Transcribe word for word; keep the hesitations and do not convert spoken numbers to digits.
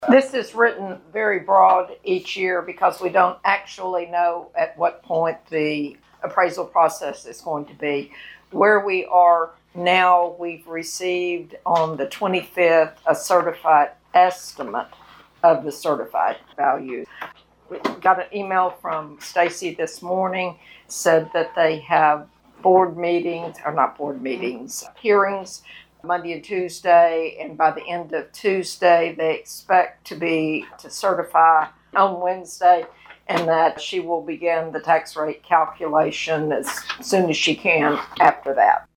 This is written very broad each year because we don't actually know at what point the appraisal process is going to be. Where we are now, we've received on the twenty-fifth a certified estimate of the certified value. We got an email from Stacy this morning, said that they have board meetings, or not board meetings, hearings Monday and Tuesday, and by the end of Tuesday, they expect to be to certify on Wednesday, and that she will begin the tax rate calculation as soon as she can after that.